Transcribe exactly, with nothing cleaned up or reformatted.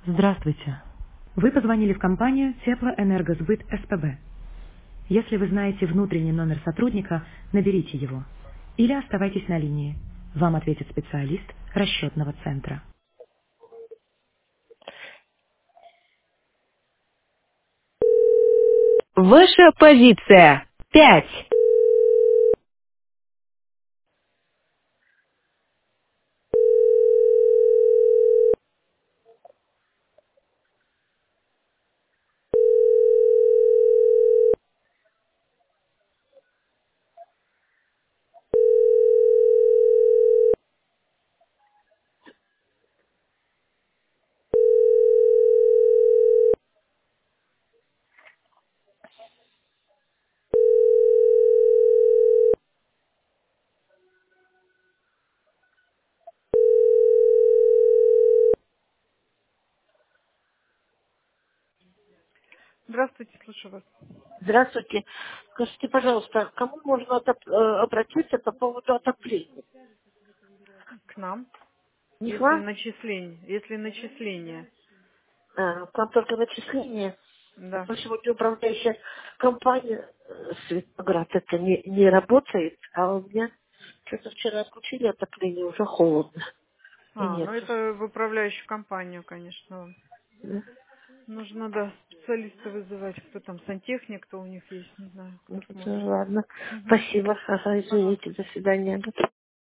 Здравствуйте. Вы позвонили в компанию Теплоэнергосбыт СПБ. Если вы знаете внутренний номер сотрудника, наберите его. Или оставайтесь на линии. Вам ответит специалист расчетного центра. Ваша позиция. Пять. Здравствуйте, слушаю вас. Здравствуйте. Скажите, пожалуйста, к кому можно отоп- э, обратиться по поводу отопления? К нам. Не к Если вам? начисление, если начисление, А, к вам только начисление. да. А сегодня управляющая компания э, Светоград это не, не работает, а у меня что-то вчера отключили отопление, уже холодно. И А, нет. ну это в управляющую компанию, конечно. Да. Нужно, да, специалиста вызывать, кто там, сантехник, кто у них есть, не знаю, Ну, кто это сможет. ладно. Угу. Спасибо. Ага, Пожалуйста. извините, до свидания.